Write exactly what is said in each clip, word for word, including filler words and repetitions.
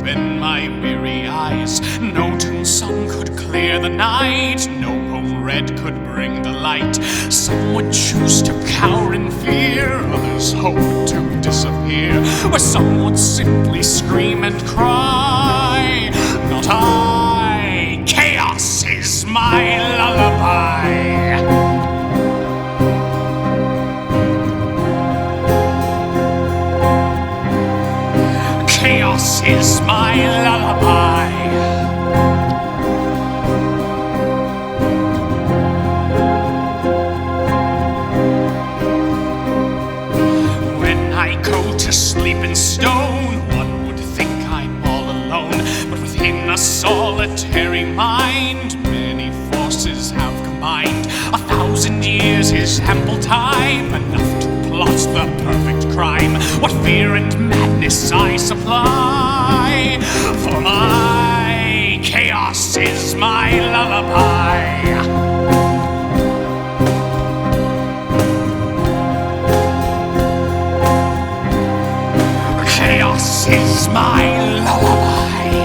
open my weary eyes. No tune song could clear the night, no poem read could bring the light. Some would choose to cower in fear, others hope to disappear, or some would simply scream and cry. Not I, chaos is my lullaby. Chaos is my lullaby. When I go to sleep in stone, one would think I'm all alone. But within a solitary mind, many forces have combined. A thousand years is ample time, enough to plot the perfect crime. What fear and madness I supply, for my chaos is my lullaby. Chaos is my lullaby.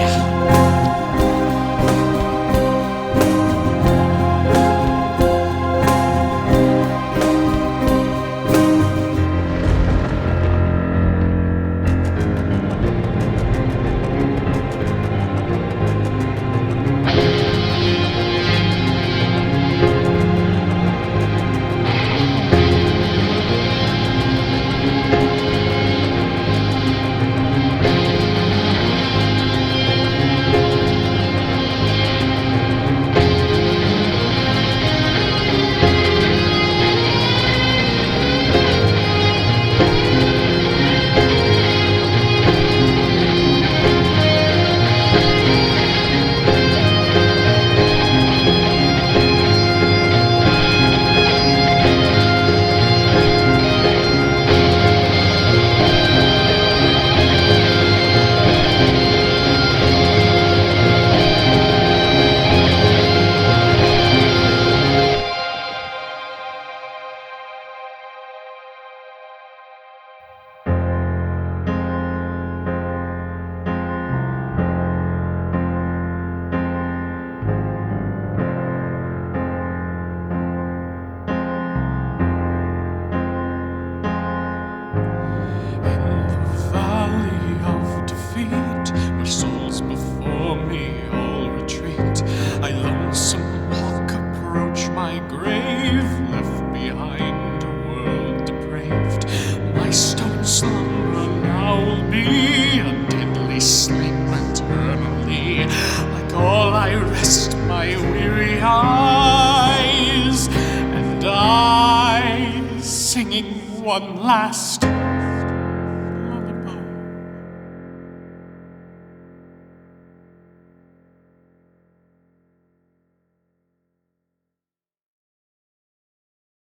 I rest my weary eyes, and I, singing one last